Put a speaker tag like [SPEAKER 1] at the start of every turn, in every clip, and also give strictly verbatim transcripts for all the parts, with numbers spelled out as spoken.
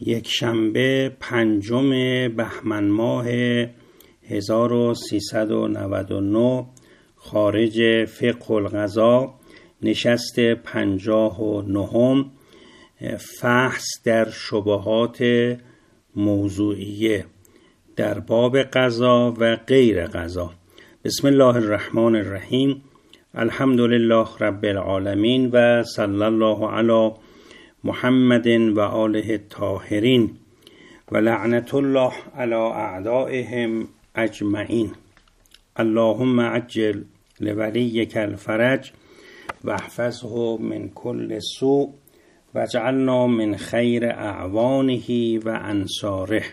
[SPEAKER 1] یک شنبه پنجم بهمن ماه هزار و سیصد و نود و نه خارج فقه القضا نشست پنجاه و نهم فحص در شبهات موضوعیه در باب قضا و غیر قضا. بسم الله الرحمن الرحیم. الحمد لله رب العالمین و صلی الله علی محمد و آله الطاهرین و لعنت الله علی اعدائهم اجمعین. اللهم عجل لولیک الفرج و احفظه من کل سوء و اجعلنا من خیر اعوانه و انصاره.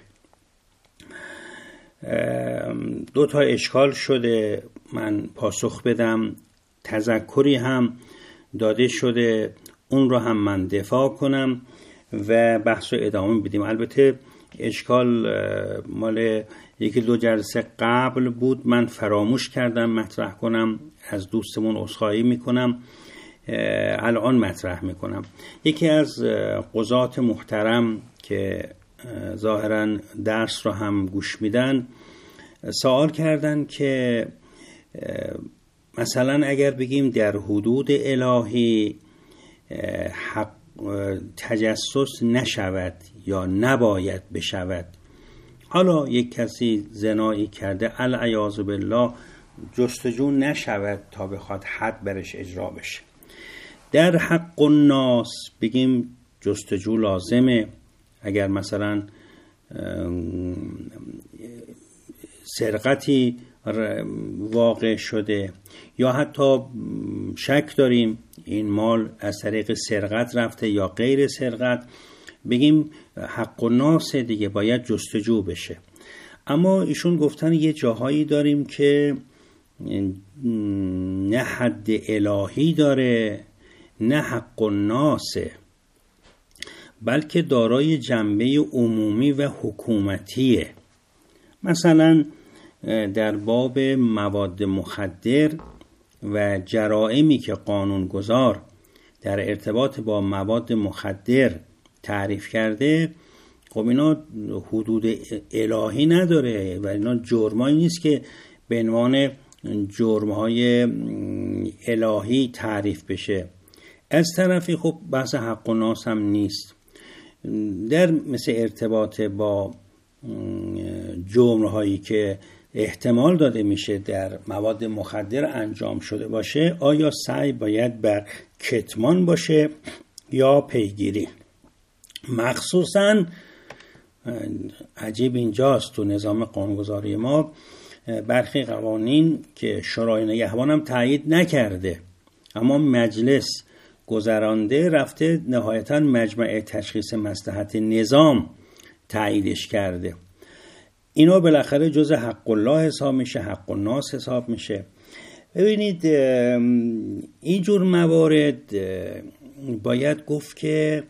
[SPEAKER 1] دو تا اشکال شده، من پاسخ بدم. تذکری هم داده شده، اون رو هم من دفاع کنم و بحث رو ادامه بدیم. البته اشکال مال یکی دو جلسه قبل بود، من فراموش کردم مطرح کنم، از دوستمون عذرخواهی میکنم، الان مطرح میکنم. یکی از قضات محترم که ظاهراً درس رو هم گوش میدن سوال کردن که مثلا اگر بگیم در حدود الهی حق تجسس نشود یا نباید بشود، حالا یک کسی زنایی کرده العیاذ بالله جستجو نشود تا بخواد حد برش اجرا بشه، در حق الناس بگیم جستجو لازمه. اگر مثلا سرقتی واقع شده یا حتی شک داریم این مال از طریق سرقت رفته یا غیر سرقت، بگیم حق الناس دیگه، باید جستجو بشه. اما ایشون گفتن یه جاهایی داریم که نه حد الهی داره نه حق الناسه، بلکه دارای جنبه عمومی و حکومتیه. مثلا در باب مواد مخدر و جرائمی که قانونگذار در ارتباط با مواد مخدر تعریف کرده، خب اینا حدود الهی نداره و اینا جرمایی نیست که به عنوان جرمهای الهی تعریف بشه. از طرفی خب بحث حق و ناس هم نیست. در مثل ارتباط با جرمهایی که احتمال داده میشه در مواد مخدر انجام شده باشه، آیا سعی باید بر کتمان باشه یا پیگیری؟ مخصوصاً عجیب اینجاست تو نظام قانونگذاری ما برخی قوانین که شورای نگهبان هم تایید نکرده اما مجلس گذرانده، رفته نهایتاً مجمع تشخیص مصلحت نظام تاییدش کرده. اینا بالاخره جز حق الله حساب میشه، حق الناس حساب میشه. ببینید اینجور موارد باید گفت که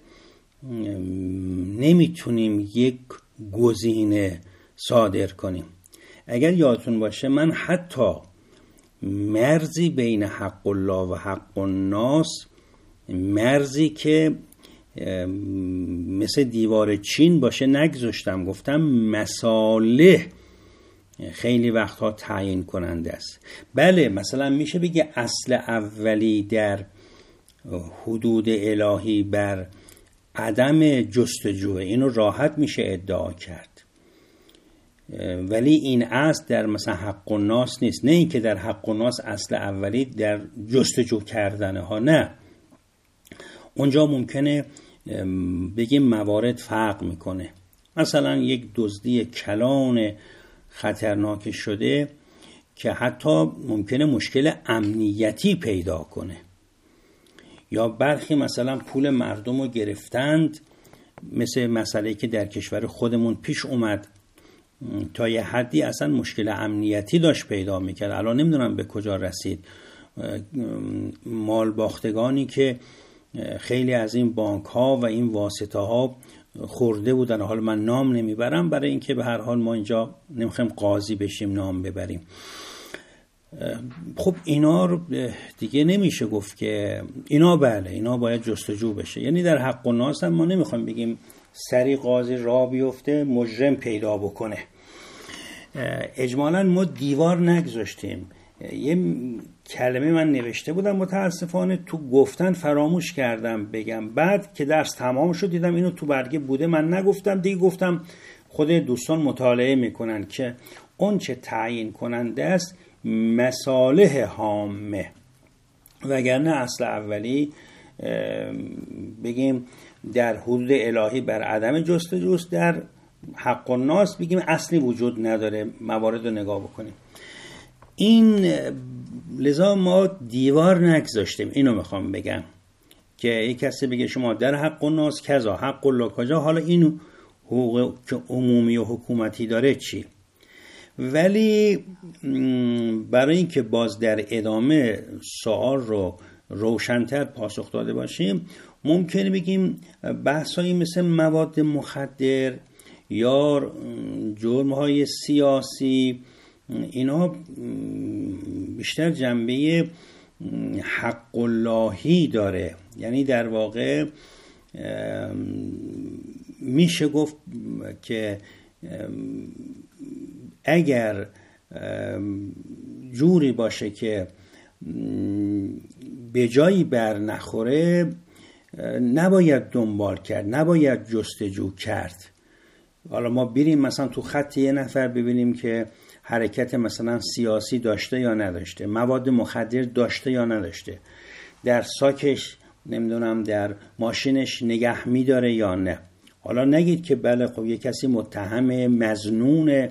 [SPEAKER 1] نمیتونیم یک گزینه صادر کنیم. اگر یادتون باشه من حتی مرزی بین حق الله و حق الناس، مرزی که مثل دیوار چین باشه نگذاشتم، گفتم مصالح خیلی وقتها تعیین کننده است. بله مثلا میشه بگه اصل اولی در حدود الهی بر عدم جستجو، اینو راحت میشه ادعا کرد، ولی این اصل در مثلا حق الناس نیست. نه اینکه در حق الناس اصل اولی در جستجو کردنه ها، نه، اونجا ممکنه بگیم موارد فرق میکنه. مثلا یک دزدی کلان خطرناک شده که حتی ممکنه مشکل امنیتی پیدا کنه، یا برخی مثلا پول مردم رو گرفتند، مثل مسئله که در کشور خودمون پیش اومد، تا یه حدی اصلا مشکل امنیتی داشت پیدا میکرد، الان نمیدونم به کجا رسید. مال باختگانی که خیلی از این بانک ها و این واسطه ها خورده بودن، حالا من نام نمیبرم برای اینکه به هر حال ما اینجا نمیخوایم قاضی بشیم نام ببریم. خب اینا رو دیگه نمیشه گفت که اینا بله اینا باید جستجو بشه. یعنی در حق و ناس هم ما نمیخوایم بگیم سری قاضی راه بیفته مجرم پیدا بکنه. اجمالا ما دیوار نگذاشتیم. یه کلمه من نوشته بودم متاسفانه تو گفتن فراموش کردم بگم، بعد که درس تمام شد دیدم اینو تو برگه بوده من نگفتم دیگه، گفتم خود دوستان مطالعه میکنن که اون چه تعیین کننده است مصالح عامه، وگرنه اصل اولی بگیم در حدود الهی بر عدم جستجوست، در حق الناس بگیم اصلی وجود نداره، موارد رو نگاه بکنیم. این لذا ما دیوار نگذاشتیم. اینو میخوام بگم که یک کسی بگه شما در حق الناس کذا حق الله کجا، حالا این حقوق که عمومی و حکومتی داره چی؟ ولی برای اینکه باز در ادامه سوال رو روشن‌تر پاسخ داده باشیم، ممکنه بگیم بحثایی مثل مواد مخدر یا جرم‌های سیاسی اینا بیشتر جنبه حق اللهی داره. یعنی در واقع میشه گفت که اگر جوری باشه که به جایی بر نخوره نباید دنبال کرد، نباید جستجو کرد. حالا ما بریم مثلا تو خط یه نفر ببینیم که حرکت مثلا سیاسی داشته یا نداشته، مواد مخدر داشته یا نداشته، در ساکش نمیدونم در ماشینش نگه میداره یا نه. حالا نگید که بله خب یه کسی متهم مظنون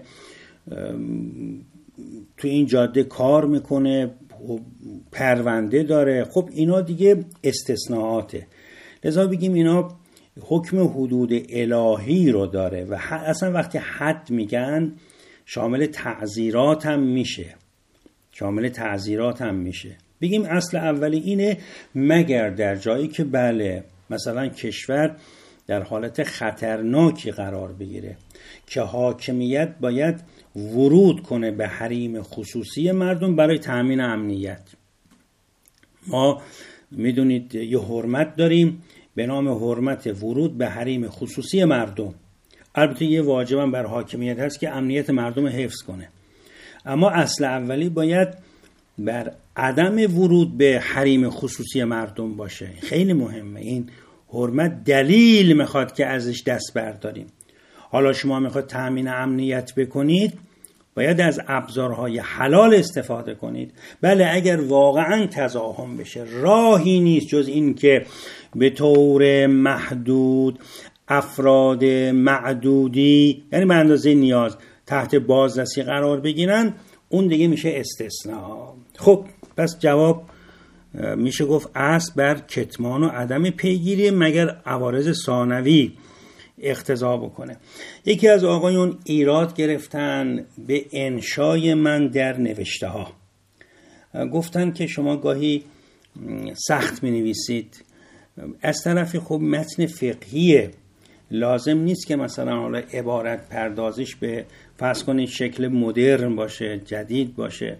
[SPEAKER 1] تو این جاده کار میکنه پرونده داره، خب اینا دیگه استثناءاته. لذا بگیم اینا حکم حدود الهی رو داره و اصلا وقتی حد میگن شامل تعزیرات هم میشه، شامل تعزیرات هم میشه. بگیم اصل اولی اینه مگر در جایی که بله مثلا کشور در حالت خطرناکی قرار بگیره که حاکمیت باید ورود کنه به حریم خصوصی مردم برای تأمین امنیت. ما میدونید یه حرمت داریم به نام حرمت ورود به حریم خصوصی مردم. البته یه واجبم بر حاکمیت هست که امنیت مردم حفظ کنه، اما اصل اولی باید بر عدم ورود به حریم خصوصی مردم باشه. خیلی مهمه این حرمت، دلیل میخواد که ازش دست برداریم. حالا شما میخواد تأمین امنیت بکنید باید از ابزارهای حلال استفاده کنید. بله اگر واقعا تزاحم بشه راهی نیست جز این که به طور محدود افراد معدودی یعنی به اندازه نیاز تحت بازرسی قرار بگیرن، اون دیگه میشه استثناء. خب پس جواب میشه گفت اصل بر کتمان و عدم پیگیری مگر عوارض ثانوی اقتضا بکنه. یکی از آقایون ایراد گرفتن به انشای من در نوشته ها، گفتن که شما گاهی سخت می نویسید. از طرفی خب متن فقهیه، لازم نیست که مثلا حالا عبارت پردازش به فرض کنید شکل مدرن باشه، جدید باشه.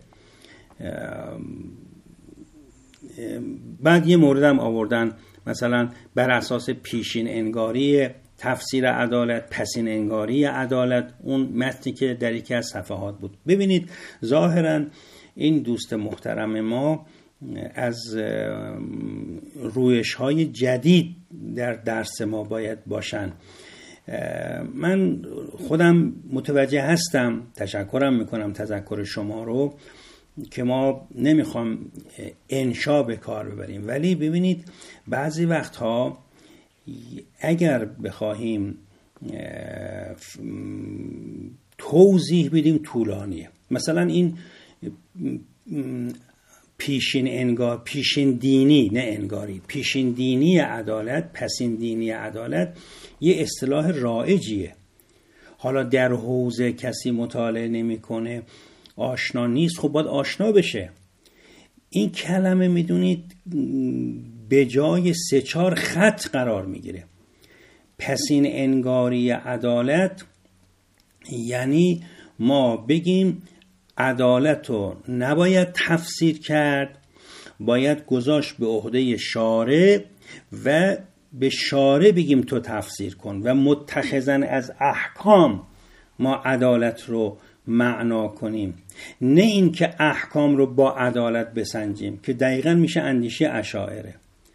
[SPEAKER 1] بعد یه موردم آوردن مثلا بر اساس پیشین انگاری تفسیر عدالت، پسین انگاری عدالت، اون متنی که در یکی از صفحات بود. ببینید ظاهرا این دوست محترم ما از روش‌های جدید در درس ما باید باشن. من خودم متوجه هستم، تشکرم میکنم تذکر شما رو که ما نمیخوام انشا به کار ببریم، ولی ببینید بعضی وقتها اگر بخواهیم توضیح بدیم طولانیه. مثلا این پیشین انگار پیشین دینی نه انگاری پیشین دینی عدالت، پسین دینی عدالت یه اصطلاح رایجیه. حالا در حوزه کسی مطالعه نمیکنه، آشنا نیست، خب باید آشنا بشه. این کلمه میدونید به جای سه چهار خط قرار میگیره. پسین انگاری عدالت یعنی ما بگیم عدالت رو نباید تفسیر کرد، باید گذاشت به عهده شارع و به شارع بگیم تو تفسیر کن و متخذن از احکام ما عدالت رو معنا کنیم، نه این که احکام رو با عدالت بسنجیم که دقیقاً میشه اندیشه اشاعره.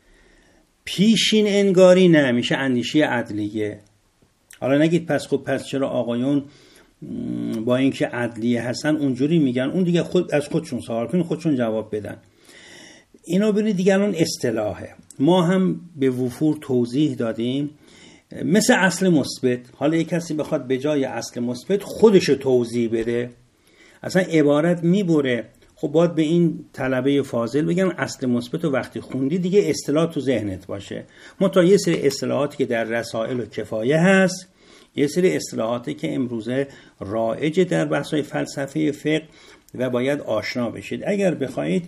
[SPEAKER 1] پیشین انگاری نه، میشه اندیشه عدلیه. حالا نگید پس خب پس چرا آقایون با اینکه عدلیه هستن اونجوری میگن، اون دیگه خود از خودشون سوال کنین، خودشون جواب بدن. اینو ببینید دیگه الان اصطلاحه، ما هم به وفور توضیح دادیم. مثل اصل مثبت، حالا یک کسی بخواد به جای اصل مثبت خودش توضیح بده، اصلا عبارت میبره. خب باید به این طلبه فاضل بگم اصل مثبت رو وقتی خوندی دیگه اصطلاح تو ذهنت باشه. منتها یه سری اصطلاحاتی که در رسائل و کفایه هست، یه سری اصطلاحاتی که امروزه رایجه در بحث‌های فلسفه فقه و باید آشنا بشید. اگر بخواید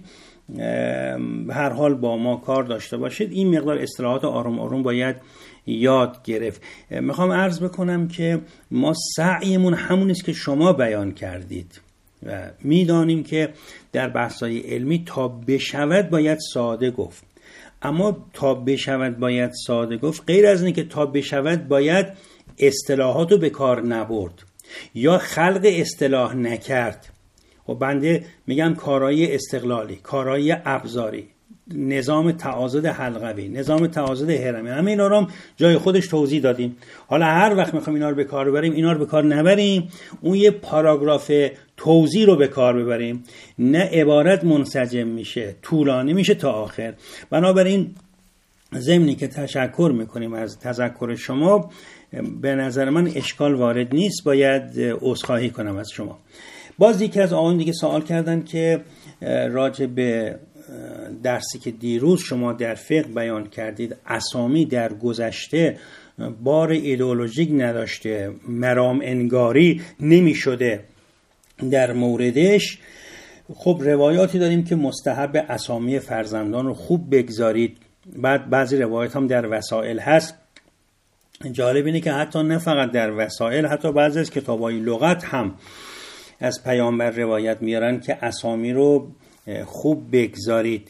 [SPEAKER 1] به هر حال با ما کار داشته باشید این مقدار اصطلاحات آروم آروم باید یاد گرفت. میخوام عرض بکنم که ما سعیمون همون است که شما بیان کردید و میدانیم که در بحث‌های علمی تا بشود باید ساده گفت، اما تا بشود باید ساده گفت غیر از اینه که تا بشود باید اصطلاحات رو به کار نبرد یا خلق اصطلاح نکرد. و بنده میگم کارایی استقلالی، کارایی ابزاری، نظام تعاضد حلقوی، نظام تعاضد هرمی، همه اینا رو هم جای خودش توضیح دادیم. حالا هر وقت میخوایم اینا رو به کار ببریم اینا رو به کار نبریم، اون یه پاراگراف توضیح رو به کار ببریم، نه عبارت منسجم میشه، طولانی میشه تا آخر. بنابراین ضمنی که تشکر میکنیم از تذکر شما، به نظر من اشکال وارد نیست، باید عذرخواهی کنم از شما. باز یکی از آقایون دیگه سوال کردن که راجع به درسی که دیروز شما در فقه بیان کردید اسامی در گذشته بار ایدئولوژیک نداشته، مرام انگاری نمی شده در موردش. خب روایاتی داریم که مستحب اسامی فرزندان رو خوب بگذارید، بعد بعضی روایات هم در وسائل هست. جالب اینه که حتی نه فقط در وسائل، حتی بعضی از کتاب‌های لغت هم از پیامبر روایت میارن که اسامی رو خوب بگذارید.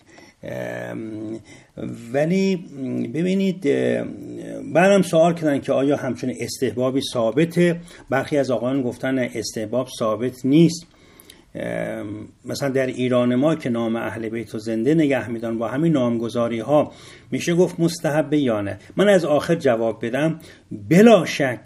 [SPEAKER 1] ولی ببینید بعدم سوال کردن که آیا همچون استحبابی ثابته؟ برخی از آقایان گفتن استحباب ثابت نیست. مثلا در ایران ما که نام اهل بیت رو زنده نگه میدن با همین نامگذاری ها میشه گفت مستحبه یا نه؟ من از آخر جواب بدم بلا شک.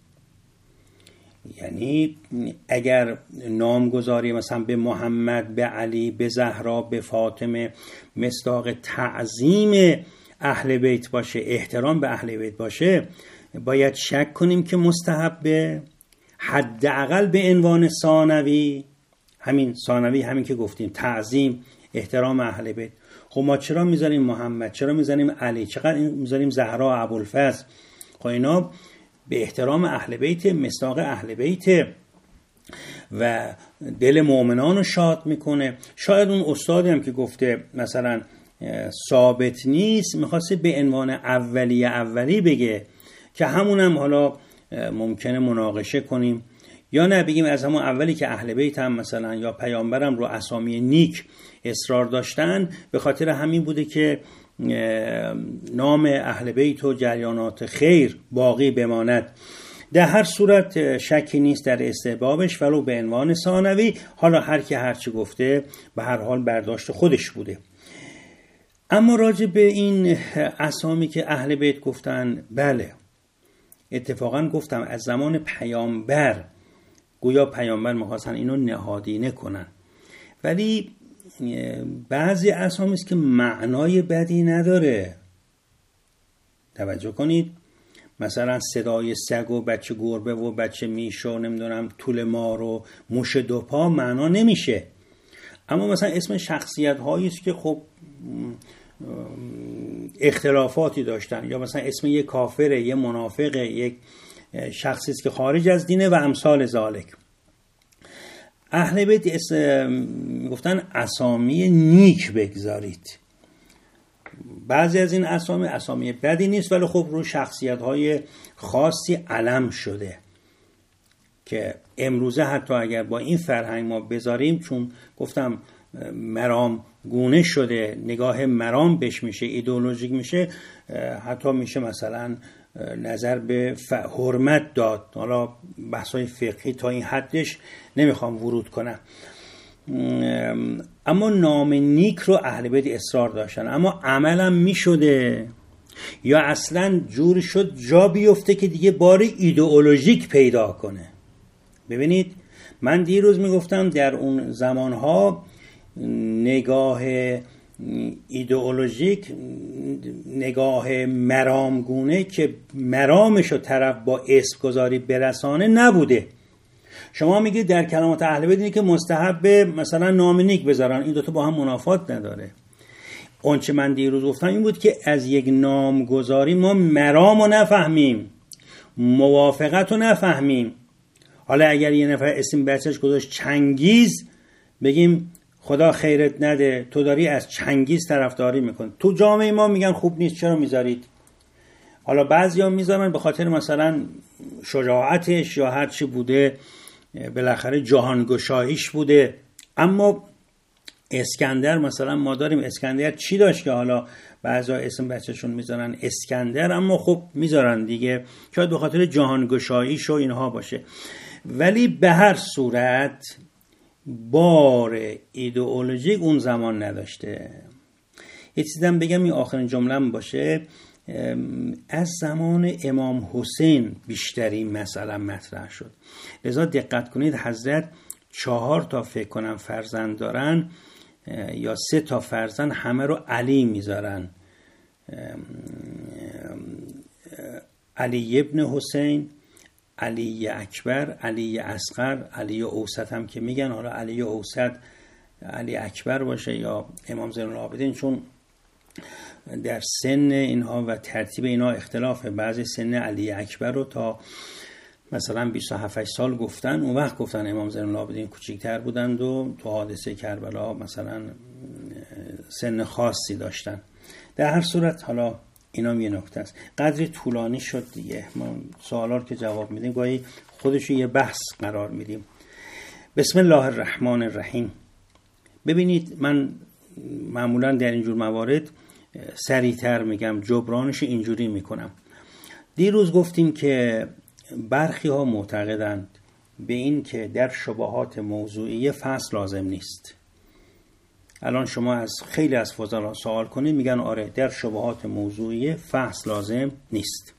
[SPEAKER 1] یعنی اگر نامگذاری مثلا به محمد، به علی، به زهرا، به فاطمه مصداق تعظیم اهل بیت باشه، احترام به اهل بیت باشه، باید شک کنیم که مستحبه. حداقل به عنوان ثانوی، همین ثانوی همین که گفتیم تعظیم احترام اهل بیت. خب ما چرا میذاریم محمد، چرا میذاریم علی، چقدر میذاریم زهرا، ابوالفضل؟ خب اینا به احترام اهل بیت، مصداق اهل بیت و دل مؤمنان رو شاد میکنه. شاید اون استادی هم که گفته مثلا ثابت نیست میخواسته به عنوان اولیه اولی بگه که همون هم حالا ممکنه مناقشه کنیم، یا نه بگیم از همون اولی که اهل بیت هم مثلا یا پیامبرم رو اسامی نیک اصرار داشتن، به خاطر همین بوده که نام اهل بیت و جریانات خیر باقی بماند. در هر صورت شکی نیست در استحبابش ولو به عنوان ثانوی. حالا هر کی هر چی گفته به هر حال برداشت خودش بوده. اما راجع به این اسامی که اهل بیت گفتن، بله اتفاقا گفتم از زمان پیامبر، گویا پیامبر می‌خواستن اینو نهادینه کنن، ولی بعضی اسامی است که معنای بدی نداره. توجه کنید، مثلا صدای سگ و بچه گربه و بچه میش و نمیدونم طول مار و موش دو پا معنا نمیشه. اما مثلا اسم شخصیت هایی است که خب اختلافاتی داشتن، یا مثلا اسم یک کافره، یک منافقه، یک شخصی است که خارج از دینه و امثال ذالک. اهل بیت گفتن اسامی نیک بگذارید. بعضی از این اسامی اسامی بدی نیست، ولی خب رو شخصیت های خاصی علم شده که امروزه حتی اگر با این فرهنگ ما بذاریم، چون گفتم مرام گونه شده، نگاه مرام بهش میشه، ایدئولوژیک میشه، حتی میشه مثلا نظر به حرمت داد. حالا بحثای فقهی تا این حدش نمیخوام ورود کنم. اما نام نیک رو اهل بیت اصرار داشتن، اما عملا میشده یا اصلا جور شد جا بیفته که دیگه بار ایدئولوژیک پیدا کنه. ببینید من دیروز میگفتم در اون زمانها نگاه ایدئولوژیک، نگاه مرامگونه که مرامشو طرف با اسم گذاری برسانه نبوده. شما میگید در کلمات اهل بیت اینه که مستحب مثلا نام نیک بذارن، این دوتا با هم منافات نداره. اون چه من دیروز گفتم این بود که از یک نامگذاری ما مرامو نفهمیم، موافقتو نفهمیم. حالا اگر یه نفر اسم بچهش گذاشت چنگیز، بگیم خدا خیرت نده، تو داری از چنگیز طرفداری میکنی. تو جامعه ما میگن خوب نیست، چرا میذارید؟ حالا بعضیا میذارن به خاطر مثلا شجاعتش یا هر چی بوده، بالاخره جهانگشاییش بوده. اما اسکندر مثلا ما داریم، اسکندر چی داشت که حالا بعضا اسم بچهشون میذارن اسکندر، اما خب میذارن دیگه، شاید به خاطر جهانگشاییش و اینها باشه. ولی به هر صورت بار ایدئولوژیک اون زمان نداشته. یه چیزم بگم، این آخرین جمله‌ام باشه، از زمان امام حسین بیشتری مسئله مطرح شد. لذا دقت کنید حضرت چهار تا فکر کنم فرزند دارن یا سه تا فرزند، همه رو علی میذارن. علی ابن حسین، علی اکبر، علی اصغر، علی اوسط هم که میگن. حالا علی اوسط علی اکبر باشه یا امام زین العابدین، چون در سن اینها و ترتیب اینها اختلافه. بعضی سن علی اکبر رو تا مثلا بیست و هفت سال گفتن، اون وقت گفتن امام زین العابدین کوچکتر بودند و تو حادثه کربلا مثلا سن خاصی داشتن. در هر صورت حالا اینا یه نکته است. قدری طولانی شد دیگه، ما سوالات که جواب میدیم گاهی خودشو یه بحث قرار میدیم. بسم الله الرحمن الرحیم. ببینید من معمولا در اینجور موارد سریعتر میگم، جبرانش اینجوری میکنم. دیروز گفتیم که برخی ها معتقدند به این که در شبهات موضوعی فصل لازم نیست. الان شما از خیلی از فضلا سوال کنید میگن آره در شبهات موضوعی فصل لازم نیست.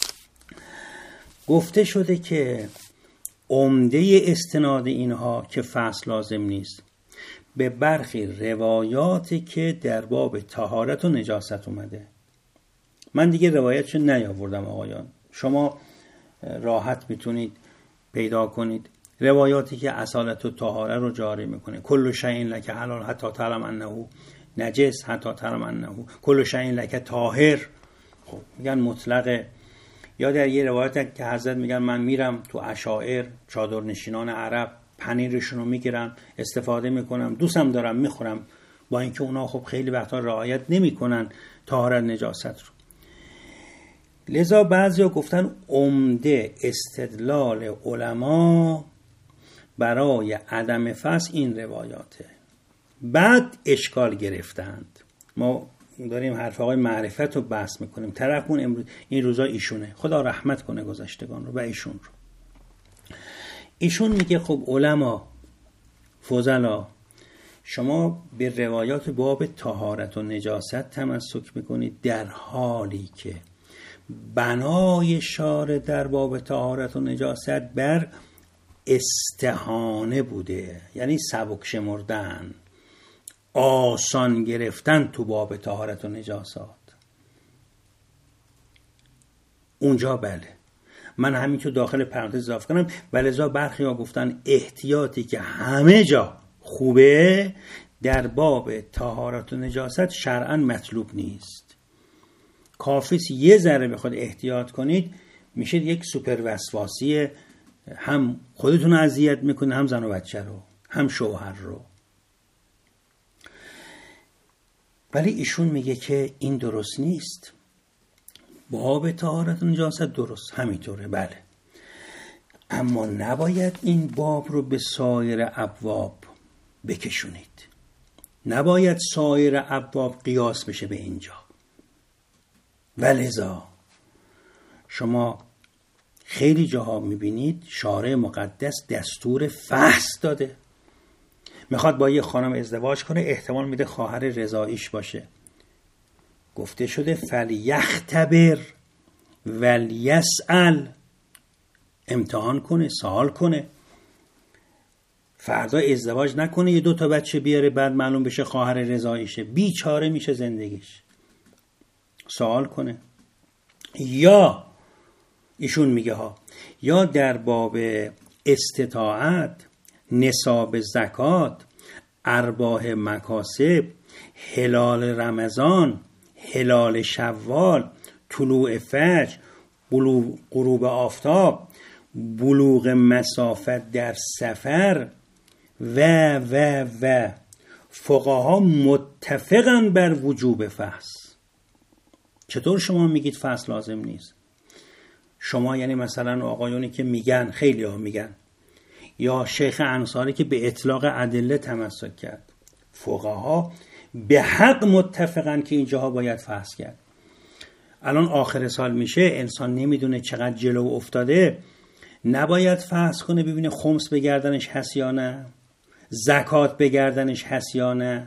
[SPEAKER 1] گفته شده که عمده استناد اینها که فصل لازم نیست به برخی روایاتی که در باب طهارت و نجاست اومده. من دیگه روایتشو نیاوردم آقایان، شما راحت میتونید پیدا کنید روایاتی که اصالت و طهارت رو جاری میکنه. کل شیء لک حلال حتی تعلم انه نجس حتی تعلم انه کل شیء لک طاهر. خب میگن مطلقه. یا در یه روایت که حضرت میگن من میرم تو عشائر، چادر نشینان عرب، پنیرشون رو میگیرم استفاده میکنم، دوستم دارم میخورم، با اینکه اونا خب خیلی وقتا رعایت نمیکنن طهارت نجاست رو. لذا بعضیا گفتن عمده استدلال علما برای عدم فصل این روایاته. بعد اشکال گرفتند. ما داریم حرف آقای معرفت رو بحث میکنیم. طرفمون امروز این روزا ایشونه، خدا رحمت کنه گذشتگان رو و ایشون رو. ایشون میگه خب علما فضلا شما به روایات باب طهارت و نجاست تمسک میکنید در حالی که بنای شارع در باب طهارت و نجاست بر استهانه بوده، یعنی سبک شمردن، آسان گرفتن تو باب طهارت و نجاست. اونجا بله، من همین تو داخل پرانتز اضافه کنم، ولذا برخی ها گفتن احتیاطی که همه جا خوبه در باب طهارت و نجاست شرعاً مطلوب نیست. کافیست یه ذره بخواد احتیاط کنید میشه یک سوپر وسواسی، هم خودتون اذیت میکنه، هم زن و بچه رو، هم شوهر رو. ولی ایشون میگه که این درست نیست. باب طهارت و نجاست درست همینطوره. بله اما نباید این باب رو به سایر ابواب بکشونید، نباید سایر ابواب قیاس بشه به اینجا. ولذا شما خیلی جاها میبینید شارع مقدس دستور فحص داده. میخواد با یه خانم ازدواج کنه، احتمال میده خواهر رضاییش باشه، گفته شده فلیختبر ولیسأل، امتحان کنه، سوال کنه، فردا ازدواج نکنه یه دو تا بچه بیاره بعد معلوم بشه خواهر رضاییشه، بیچاره میشه زندگیش. سوال کنه. یا ایشون میگه ها، یا در باب استطاعت، نصاب زکات، ارباح مکاسب، هلال رمضان، هلال شوال، طلوع فجر، غروب آفتاب، بلوغ مسافت در سفر و و و فقها متفقن بر وجوب فحص. چطور شما میگید فحص لازم نیست؟ شما یعنی مثلا آقایونی که میگن، خیلی ها میگن، یا شیخ انصاری که به اطلاق ادله تمسک کرد، فقها به حق متفقن که اینجاها باید فحص کرد. الان آخر سال میشه، انسان نمیدونه چقدر جلو افتاده، نباید فحص کنه ببینه خمس به گردنش هست یا نه، زکات به گردنش هست یا نه؟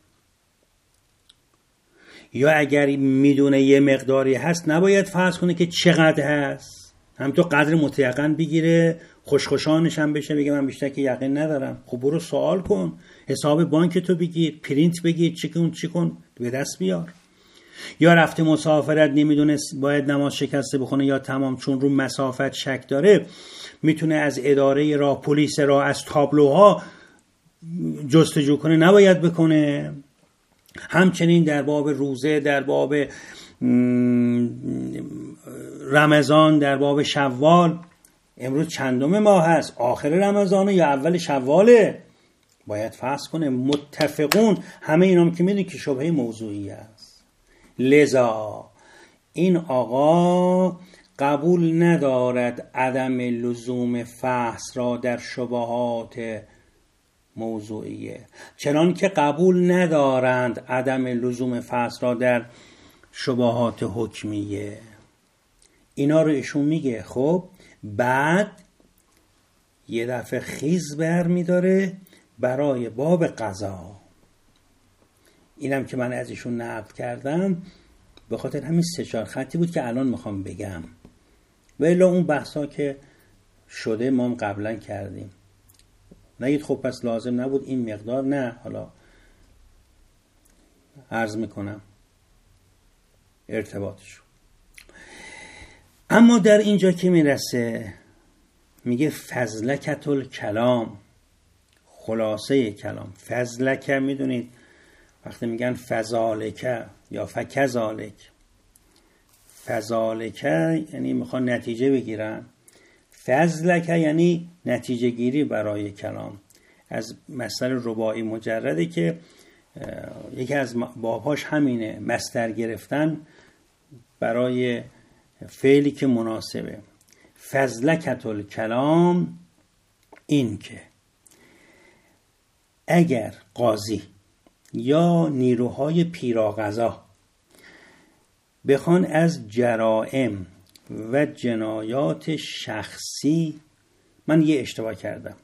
[SPEAKER 1] یا اگر میدونه یه مقداری هست نباید فحص کنه که چقدر هست، هم تو قدر متیقن بگیره، خوشخوشانش هم بشه، بگه من بیشتر که یقین ندارم. خب برو سوال کن، حساب بانک تو بگیر، پرینت بگیر، چی کن چی کن به دست بیار. یا رفته مسافرت نمیدونه باید نماز شکسته بخونه یا تمام، چون رو مسافت شک داره، میتونه از اداره راه، پلیس راه، از تابلوها جستجو کنه، نباید بکنه. همچنین در باب روزه، در باب رمضان، در باب شوال، امروز چندم ماه هست، آخر رمضانه یا اول شواله، باید فحص کنه. متفقون همه اینام که میدونی که شبهه موضوعی است. لذا این آقا قبول ندارد عدم لزوم فحص را در شبهات موضوعیه، چنان که قبول ندارند عدم لزوم فحص را در شبهات حکمیه. اینا رو ایشون میگه. خب بعد یه دفعه خیز بر میداره برای باب قضا. اینم که من از ایشون نقل کردم به خاطر همین سه چهار خطی بود که الان میخوام بگم، و الا اون بحثا که شده ما هم قبلا کردیم. نگید خب پس لازم نبود این مقدار، نه، حالا عرض میکنم ارتباطشو. اما در اینجا که میرسه میگه فضلکت الکلام، خلاصه کلام. فضلک میدونید وقتی میگن فضالک یا فکذالک، فضالک یعنی میخوان نتیجه بگیرن، فضلک یعنی نتیجه گیری برای کلام. از مصدر رباعی مجرده که یکی از بابهاش همینه، مصدر گرفتن برای فعلی که مناسبه. فضلکت الکلام این که اگر قاضی یا نیروهای پیراقضا بخوان از جرائم و جنایات شخصی، من یه اشتباه کردم،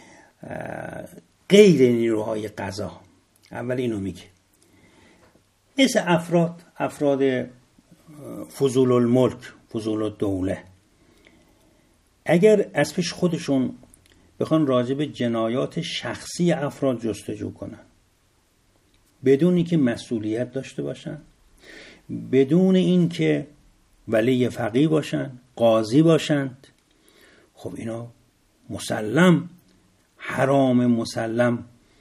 [SPEAKER 1] غیر نیروهای قضا، اول اینو میگه، مثل افراد افراد فضول الملک، فضول الدوله، اگر از پیش خودشون بخوان راجع به جنایات شخصی افراد جستجو کنن بدون اینکه مسئولیت داشته باشن، بدون اینکه ولی فقیه باشن، قاضی باشند، خب اینا مسلم حرام، مسلم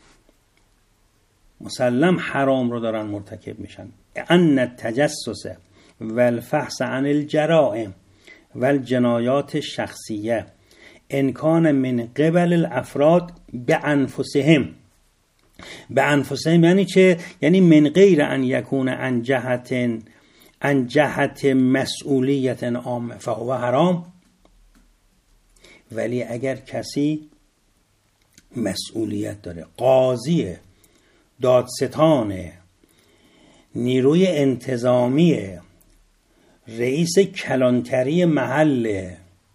[SPEAKER 1] مسلم حرام رو دارن مرتکب میشن. ان التجسس والفحص عن الجرائم والجنایات شخصیه ان کان من قبل الافراد بانفسهم. بانفسهم یعنی چه؟ یعنی من غیر ان یکون عن جهت عن جهت مسئولیت عامه فهو حرام. ولی اگر کسی مسئولیت داره، قاضیه، دادستانه، نیروی انتظامی، رئیس کلانتری محل،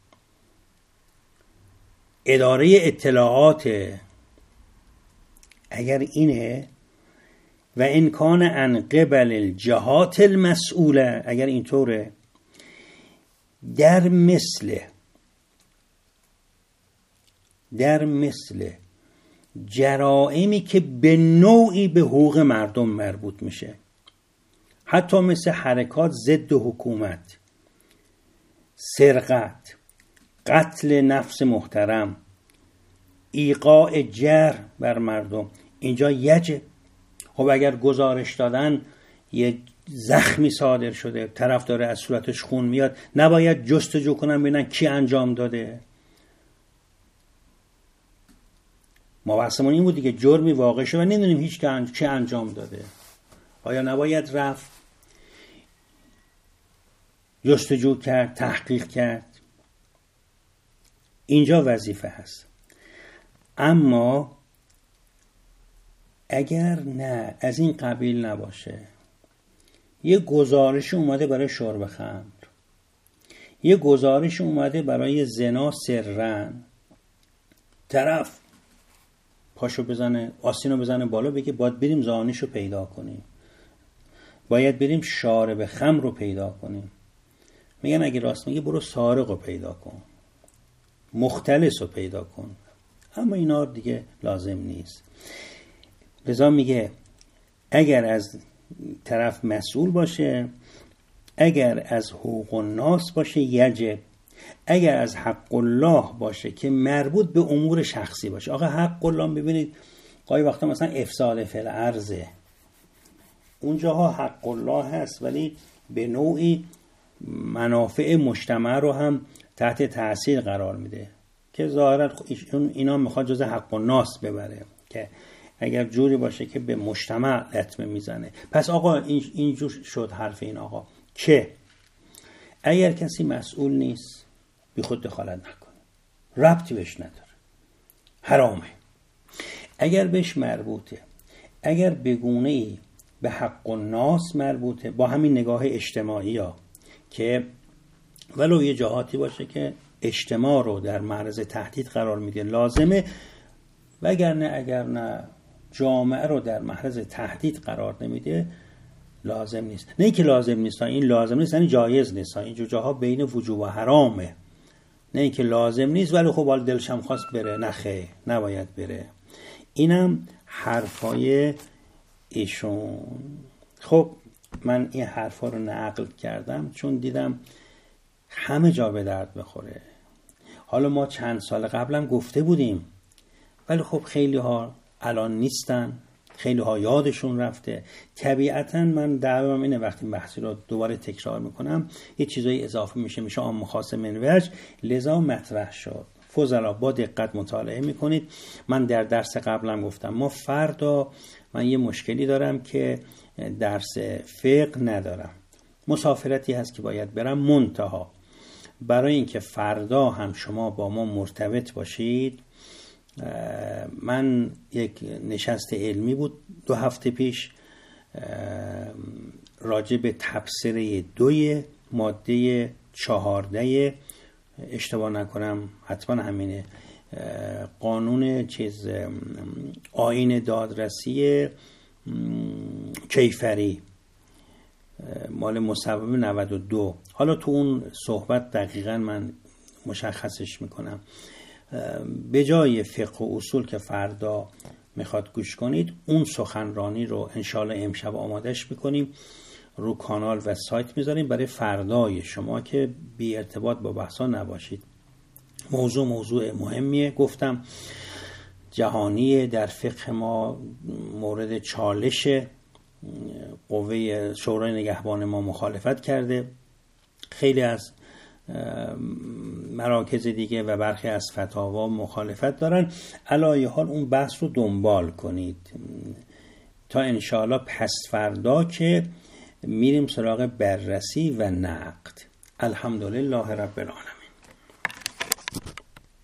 [SPEAKER 1] اداره اطلاعات، اگر اینه و این کان عن قبل الجهات المسئوله، اگر اینطوره، در مثل در مثل جرائمی که به نوعی به حقوق مردم مربوط میشه، حتی مثل حرکات ضد حکومت، سرقت، قتل نفس محترم، ایقاع جر بر مردم، اینجا یجب. خب اگر گزارش دادن یه زخمی صادر شده، طرف داره از صورتش خون میاد، نباید جستجو کنن ببینن کی انجام داده؟ ما بحثمون این بود دیگه، جرمی واقع شده و نمیدونیم هیچ کی انجام داده. آیا نباید رفت جستجو کرد، تحقیق کرد؟ اینجا وظیفه هست. اما اگر نه از این قبیل نباشه، یه گزارش اومده برای شرب خمر، یه گزارش اومده برای زنا سرن، طرف پاشو بزنه، آستینو بزنه بالا، بگه باید بریم زانیشو پیدا کنیم، باید بریم شارب خمر رو پیدا کنیم. میگن اگه راست میگه برو سارق رو پیدا کن، مختلس رو پیدا کن. اما اینا دیگه لازم نیست. لذا میگه اگر از طرف مسئول باشه، اگر از حقوق الناس باشه یجب، اگر از حق الله باشه که مربوط به امور شخصی باشه. آقا حق الله ببینید گاهی وقتا مثلا افساد فی الارض، اونجاها حق الله هست ولی به نوعی منافع مجتمع رو هم تحت تاثیر قرار میده که ظاهرا اینا میخواد جز حق الناس ببره، که اگر جوری باشه که به مجتمع لطمه میزنه. پس آقا اینجور شد حرف این آقا که اگر کسی مسئول نیست بی خود دخالت نکنه، ربطی بهش نداره، حرامه. اگر بهش مربوطه، اگر به گونه‌ای به حق الناس مربوطه، با همین نگاه اجتماعی ها که ولو یه جهاتی باشه که اجتماع رو در معرض تهدید قرار میده لازمه، وگرنه اگر نه جامعه رو در معرض تهدید قرار نمیده لازم نیست. نه که لازم نیست، این لازم نیست یعنی جایز نیست، این جو جاها بین وجوب و حرامه. نه که لازم نیست ولی خب حال دلشم خواست بره، نه خیر نباید بره. اینم حرفای ایشون. خب من این حرفا رو نقل کردم چون دیدم همه جا به درد بخوره. حالا ما چند سال قبلم گفته بودیم ولی خب خیلی ها الان نیستن، خیلی ها یادشون رفته. طبیعتا من دعوام اینه وقتی بحثی رو دوباره تکرار میکنم یه چیزایی اضافه میشه میشه آن مخاص من وجه، لذا مطرح شد. فضلا با دقت مطالعه میکنید. من در درس قبلم گفتم ما فردا من یه مشکلی دارم که درس فقه ندارم، مسافرتی هست که باید برم، منتها برای اینکه فردا هم شما با ما مرتبط باشید، من یک نشست علمی بود دو هفته پیش راجع به تبصره دوی ماده چهارده، اشتباه نکنم حتما همینه، قانون چیز آیین دادرسی کیفری مال مصوبه نود و دو. حالا تو اون صحبت دقیقا من مشخصش میکنم. به جای فقه و اصول که فردا میخواد گوش کنید، اون سخنرانی رو انشالله امشب آمادش میکنیم، رو کانال و سایت میذاریم برای فردای شما که بی ارتباط با بحثا نباشید. موضوع موضوع مهمیه، گفتم جهانی در فقه ما مورد چالش قوه شورای نگهبان ما مخالفت کرده، خیلی از مراکز دیگه و برخی از فتاوا مخالفت دارن. علایه حال اون بحث رو دنبال کنید تا انشاءالله پس فردا که میریم سراغ بررسی و نقد. الحمدلله رب العالمین.